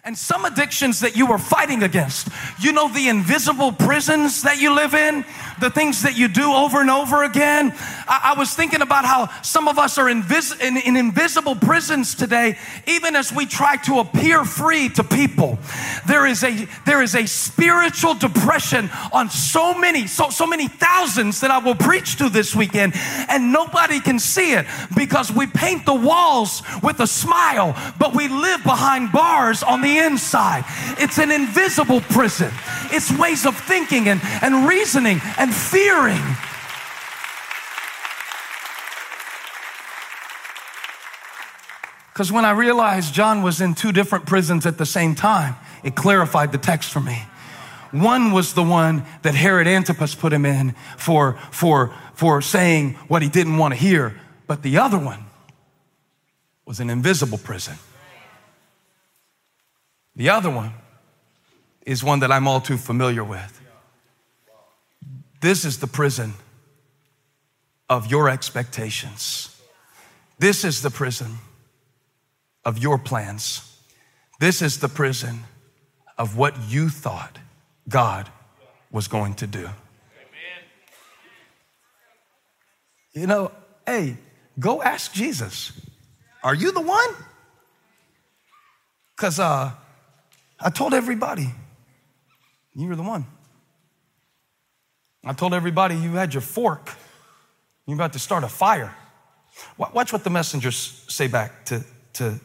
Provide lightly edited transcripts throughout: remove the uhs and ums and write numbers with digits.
And some addictions that you are fighting against, you know, the invisible prisons that you live in, the things that you do over and over again. I was thinking about how some of us are in invisible prisons today, even as we try to appear free to people. There is a spiritual depression on so many thousands that I will preach to this weekend, and nobody can see it because we paint the walls with a smile, but we live behind bars on the inside. It's an invisible prison. It's ways of thinking and reasoning and fearing. Because when I realized John was in two different prisons at the same time, it clarified the text for me. One was the one that Herod Antipas put him in for saying what he didn't want to hear. But the other one was an invisible prison. The other one is one that I'm all too familiar with. This is the prison of your expectations. This is the prison of your plans. This is the prison of what you thought God was going to do. You know, hey, go ask Jesus, are you the one? Because I told everybody, you were the one. I told everybody you had your fork. You're about to start a fire. Watch what the messengers say back to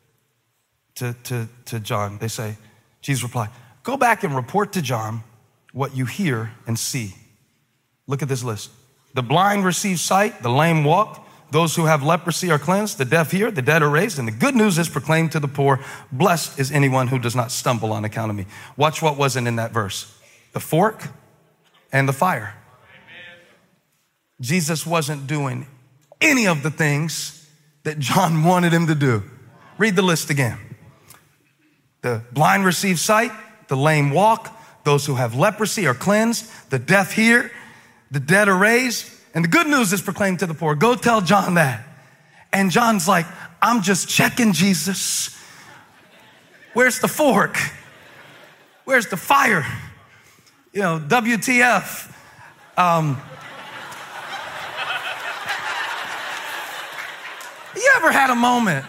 John. They say, Jesus replied, go back and report to John what you hear and see. Look at this list. The blind receive sight, the lame walk, those who have leprosy are cleansed, the deaf hear, the dead are raised, and the good news is proclaimed to the poor. Blessed is anyone who does not stumble on account of me. Watch what wasn't in that verse. The fork and the fire. Amen. Jesus wasn't doing any of the things that John wanted him to do. Read the list again. The blind receive sight, the lame walk, those who have leprosy are cleansed, the deaf hear, the dead are raised, and the good news is proclaimed to the poor. Go tell John that. And John's like, I'm just checking, Jesus. Where's the fork? Where's the fire? You know, WTF. You ever had a moment?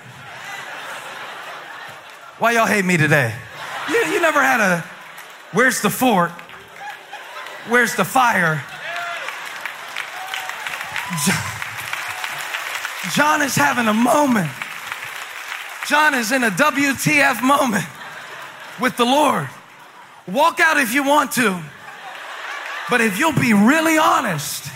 Why y'all hate me today? You never had a, where's the fork? Where's the fire? John is having a moment. John is in a WTF moment with the Lord. Walk out if you want to. But if you'll be really honest,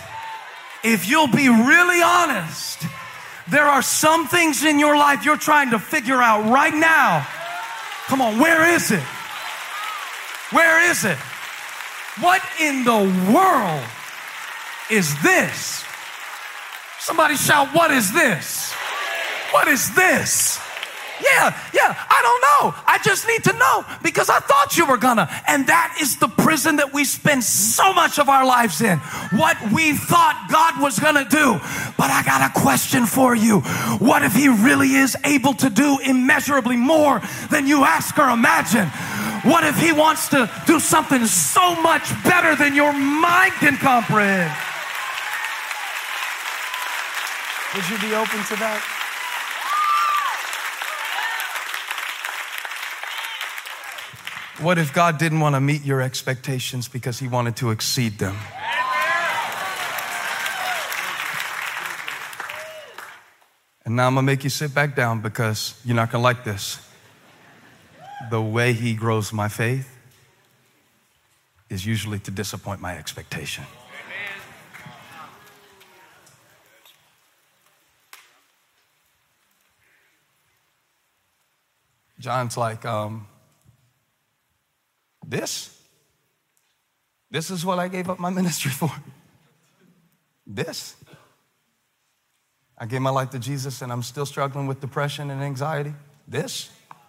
there are some things in your life you're trying to figure out right now. Come on, where is it? Where is it? What in the world is this? Somebody shout, what is this? What is this? Yeah, I don't know. I just need to know because I thought you were gonna. And that is the prison that we spend so much of our lives in. What we thought God was gonna do. But I got a question for you. What if he really is able to do immeasurably more than you ask or imagine? What if he wants to do something so much better than your mind can comprehend? Would you be open to that? What if God didn't want to meet your expectations because he wanted to exceed them? And now I'm going to make you sit back down because you're not going to like this. The way he grows my faith is usually to disappoint my expectation. John's like, this is what I gave up my ministry for. This. I gave my life to Jesus and I'm still struggling with depression and anxiety. This.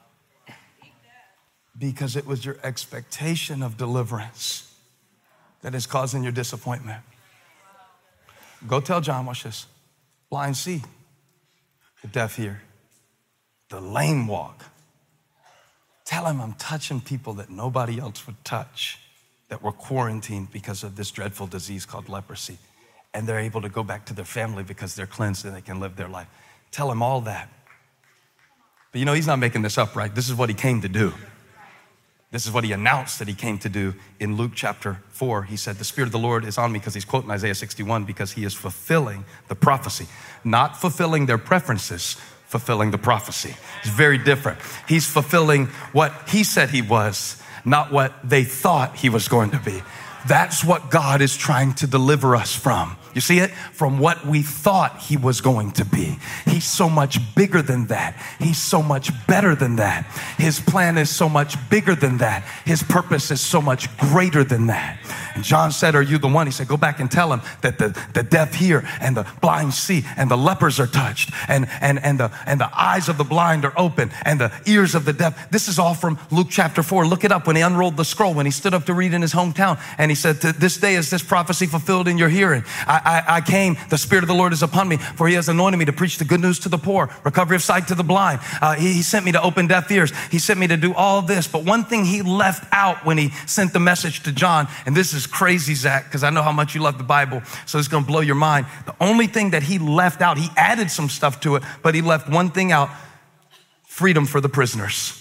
Because it was your expectation of deliverance that is causing your disappointment. Go tell John, watch this. Blind see, the deaf hear, the lame walk. Tell him I'm touching people that nobody else would touch, that were quarantined because of this dreadful disease called leprosy. And they're able to go back to their family because they're cleansed and they can live their life. Tell him all that. But you know, he's not making this up, right? This is what he came to do. This is what he announced that he came to do in Luke chapter 4. He said, the Spirit of the Lord is on me, because he's quoting Isaiah 61, because he is fulfilling the prophecy, not fulfilling their preferences, fulfilling the prophecy. It's very different. He's fulfilling what he said he was, not what they thought he was going to be. That's what God is trying to deliver us from. You see it? From what we thought he was going to be. He's so much bigger than that. He's so much better than that. His plan is so much bigger than that. His purpose is so much greater than that. And John said, are you the one? He said, go back and tell him that the deaf hear and the blind see and the lepers are touched and the eyes of the blind are open and the ears of the deaf. This is all from Luke chapter 4. Look it up. When he unrolled the scroll, when he stood up to read in his hometown, and he said, this day is this prophecy fulfilled in your hearing. I came, the Spirit of the Lord is upon me, for he has anointed me to preach the good news to the poor, recovery of sight to the blind. He sent me to open deaf ears. He sent me to do all this. But one thing he left out when he sent the message to John, and this is crazy, Zach, because I know how much you love the Bible, so it's going to blow your mind. The only thing that he left out, he added some stuff to it, but he left one thing out: freedom for the prisoners.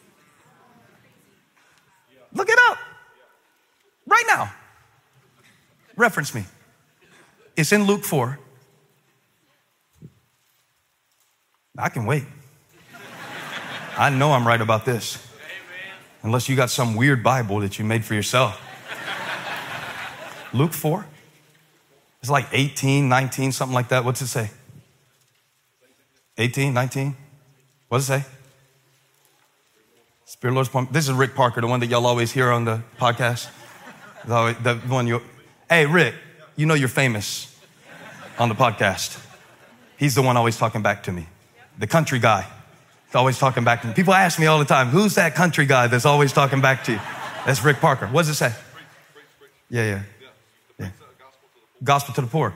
Look it up right now. Reference me. It's in Luke 4. I can wait. I know I'm right about this. Unless you got some weird Bible that you made for yourself. Luke 4. It's like 18, 19, something like that. What's it say? 18, 19? What does it say? Spirit of the Lord's upon me. This is Rick Parker, the one that y'all always hear on the podcast. The one you. Hey, Rick, you know you're famous on the podcast. He's the one always talking back to me. The country guy. He's always talking back to me. People ask me all the time, who's that country guy that's always talking back to you? That's Rick Parker. What does it say? Yeah. Gospel to the poor.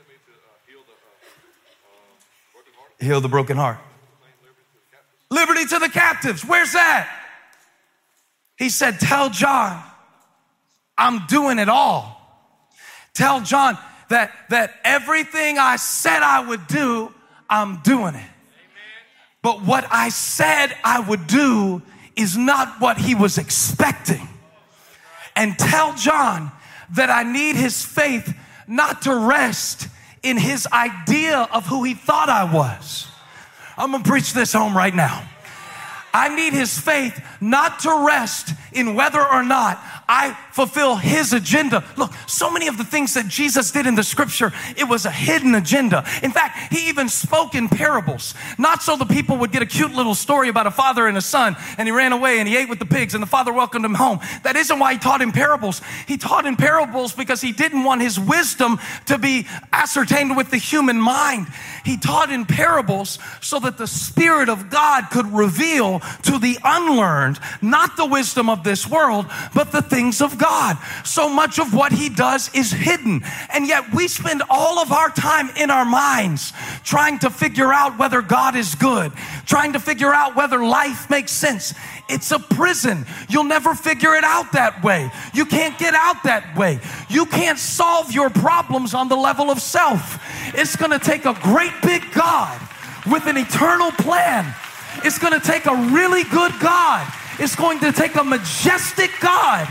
Heal the broken heart. Liberty to the captives. Where's that? He said, tell John, I'm doing it all. Tell John that everything I said I would do, I'm doing it. But what I said I would do is not what he was expecting. And tell John that I need his faith not to rest in his idea of who he thought I was. I'm going to preach this home right now. I need his faith not to rest in whether or not I fulfill his agenda. Look, so many of the things that Jesus did in the scripture, it was a hidden agenda. In fact, he even spoke in parables, not so the people would get a cute little story about a father and a son, and he ran away and he ate with the pigs and the father welcomed him home. That isn't why he taught in parables. He taught in parables because he didn't want his wisdom to be ascertained with the human mind. He taught in parables so that the Spirit of God could reveal to the unlearned, not the wisdom of this world, but the things of God. So much of what he does is hidden. And yet we spend all of our time in our minds trying to figure out whether God is good, trying to figure out whether life makes sense. It's a prison. You'll never figure it out that way. You can't get out that way. You can't solve your problems on the level of self. It's going to take a great big God with an eternal plan. It's going to take a really good God. It's going to take a majestic God.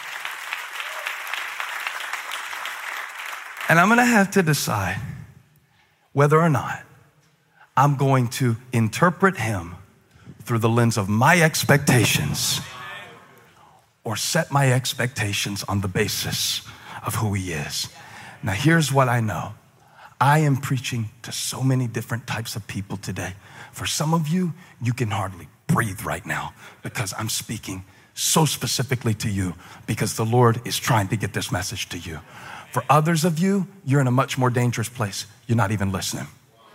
And I'm going to have to decide whether or not I'm going to interpret him through the lens of my expectations or set my expectations on the basis of who he is. Now, here's what I know. I am preaching to so many different types of people today. For some of you, you can hardly breathe right now because I'm speaking so specifically to you because the Lord is trying to get this message to you. For others of you, you're in a much more dangerous place. You're not even listening.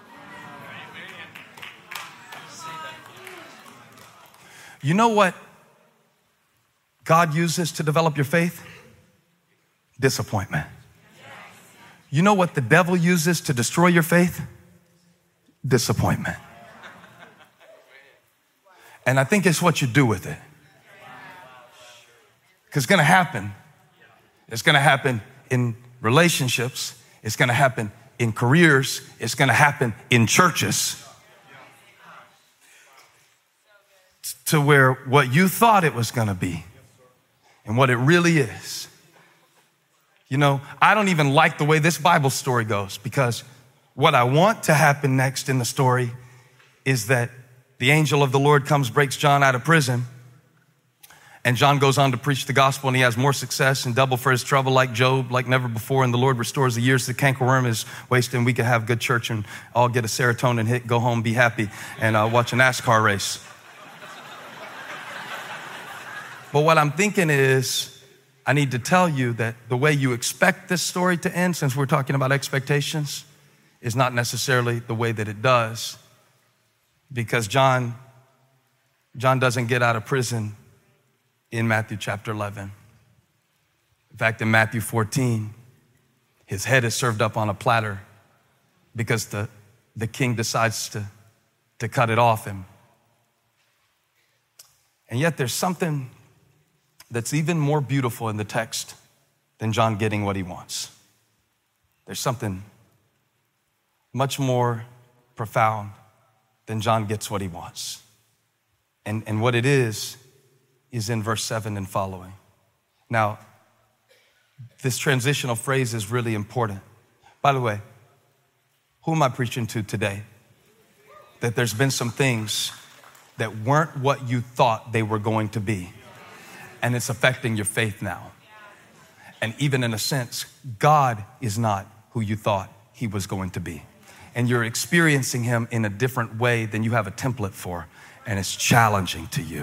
You know what God uses to develop your faith? Disappointment. You know what the devil uses to destroy your faith? Disappointment. And I think it's what you do with it. Because it's going to happen. It's going to happen in relationships. It's going to happen in careers. It's going to happen in churches. To where what you thought it was going to be and what it really is. You know, I don't even like the way this Bible story goes, because what I want to happen next in the story is that the angel of the Lord comes, breaks John out of prison, and John goes on to preach the gospel, and he has more success and double for his trouble, like Job, like never before, and the Lord restores the years the cankerworm is wasted, and we can have good church and all get a serotonin hit, go home, be happy, and watch a NASCAR race. But what I'm thinking is, I need to tell you that the way you expect this story to end, since we're talking about expectations, is not necessarily the way that it does. Because John doesn't get out of prison in Matthew chapter 11. In fact, in Matthew 14, his head is served up on a platter because the king decides to cut it off him. And yet there's something that's even more beautiful in the text than John getting what he wants. There's something much more profound than John gets what he wants. And what it is in verse 7 and following. Now, this transitional phrase is really important. By the way, who am I preaching to today? That there's been some things that weren't what you thought they were going to be. And it's affecting your faith now. And even in a sense, God is not who you thought he was going to be. And you're experiencing him in a different way than you have a template for. And it's challenging to you.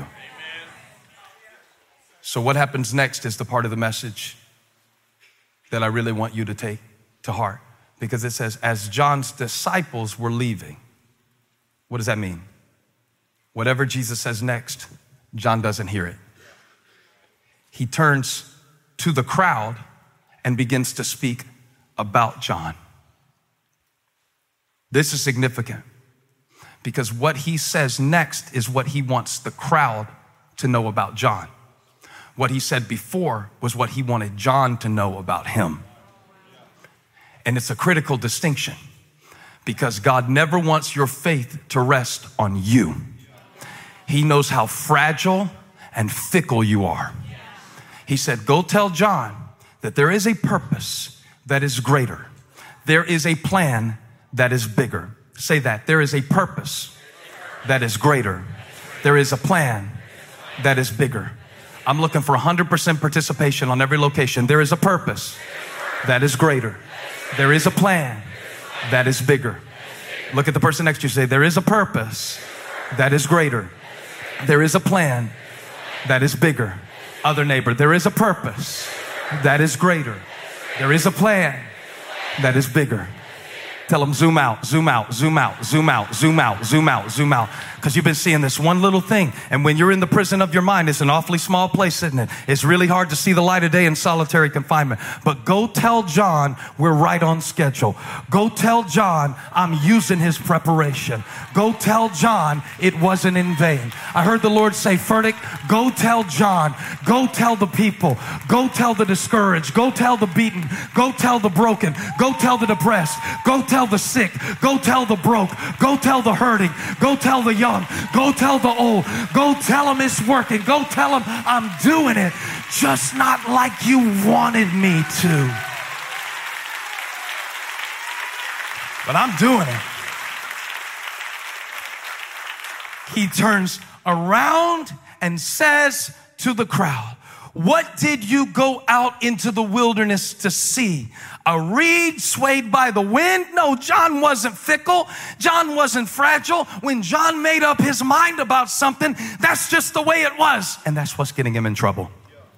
So what happens next is the part of the message that I really want you to take to heart. Because it says, as John's disciples were leaving. What does that mean? Whatever Jesus says next, John doesn't hear it. He turns to the crowd and begins to speak about John. This is significant because what he says next is what he wants the crowd to know about John. What he said before was what he wanted John to know about him. And it's a critical distinction because God never wants your faith to rest on you. He knows how fragile and fickle you are. He said, go tell John that there is a purpose that is greater. There is a plan that is bigger. Say that. There is a purpose that is greater. There is a plan that is bigger. I'm looking for 100% participation on every location. There is a purpose that is greater. There is a plan that is bigger. Look at the person next to you. Say, there is a purpose that is greater. There is a plan that is bigger. Other neighbor, there is a purpose that is greater. There is a plan that is bigger. Tell them zoom out, zoom out, zoom out, zoom out, zoom out, zoom out, zoom out. Because you've been seeing this one little thing. And when you're in the prison of your mind, it's an awfully small place, isn't it? It's really hard to see the light of day in solitary confinement. But go tell John we're right on schedule. Go tell John I'm using his preparation. Go tell John it wasn't in vain. I heard the Lord say, Furtick, go tell John. Go tell the people. Go tell the discouraged. Go tell the beaten. Go tell the broken. Go tell the depressed. Go tell the sick. Go tell the broke. Go tell the hurting. Go tell the young. Go tell the old. Go tell them it's working. Go tell them I'm doing it, just not like you wanted me to. But I'm doing it. He turns around and says to the crowd, what did you go out into the wilderness to see? A reed swayed by the wind? No, John wasn't fickle. John wasn't fragile. When John made up his mind about something, that's just the way it was. And that's what's getting him in trouble.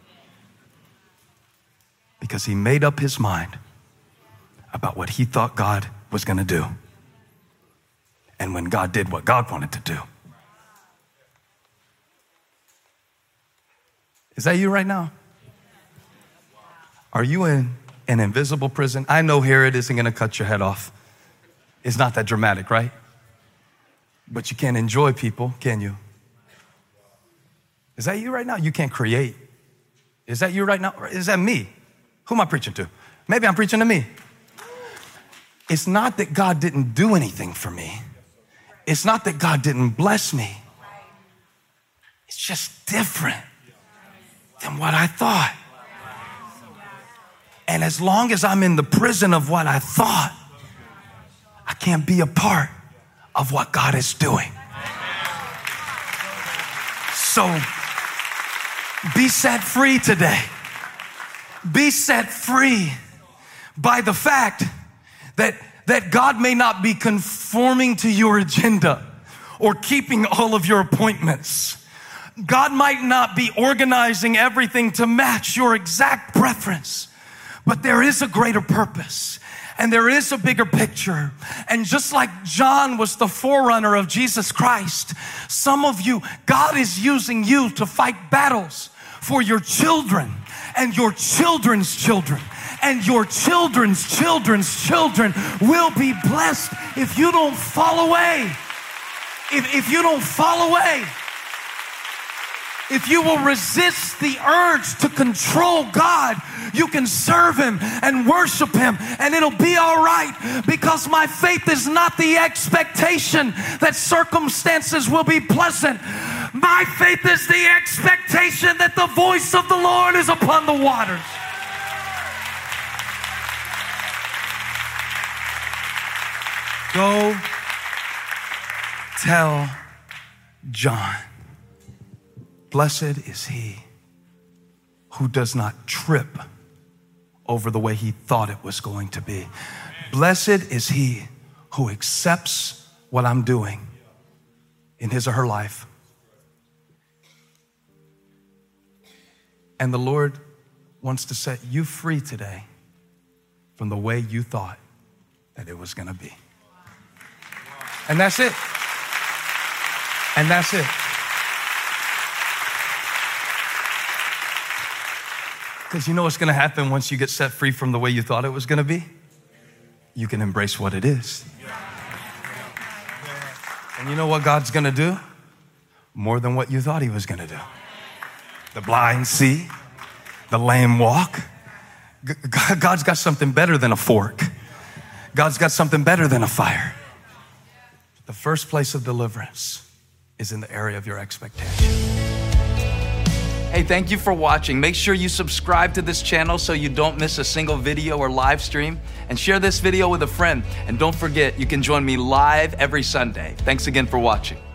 Because he made up his mind about what he thought God was going to do. And when God did what God wanted to do. Is that you right now? Are you in an invisible prison? I know Herod isn't going to cut your head off. It's not that dramatic, right? But you can't enjoy people, can you? Is that you right now? You can't create. Is that you right now? Or is that me? Who am I preaching to? Maybe I'm preaching to me. It's not that God didn't do anything for me. It's not that God didn't bless me. It's just different than what I thought. And as long as I'm in the prison of what I thought, I can't be a part of what God is doing. So be set free today. Be set free by the fact that God may not be conforming to your agenda or keeping all of your appointments. God might not be organizing everything to match your exact preference, but there is a greater purpose and there is a bigger picture. And just like John was the forerunner of Jesus Christ, some of you, God is using you to fight battles for your children and your children's children. And your children's children's children will be blessed if you don't fall away. If you don't fall away. If you will resist the urge to control God, you can serve Him and worship Him and it'll be all right, because my faith is not the expectation that circumstances will be pleasant. My faith is the expectation that the voice of the Lord is upon the waters. Go tell John, blessed is he who does not trip over the way he thought it was going to be. Blessed is he who accepts what I'm doing in his or her life. And the Lord wants to set you free today from the way you thought that it was going to be. And that's it. And that's it. Because you know what's going to happen once you get set free from the way you thought it was going to be? You can embrace what it is. And you know what God's going to do? More than what you thought He was going to do. The blind see, the lame walk. God's got something better than a fork. God's got something better than a fire. The first place of deliverance is in the area of your expectation. Hey, thank you for watching. Make sure you subscribe to this channel so you don't miss a single video or live stream, and share this video with a friend. And don't forget, you can join me live every Sunday. Thanks again for watching.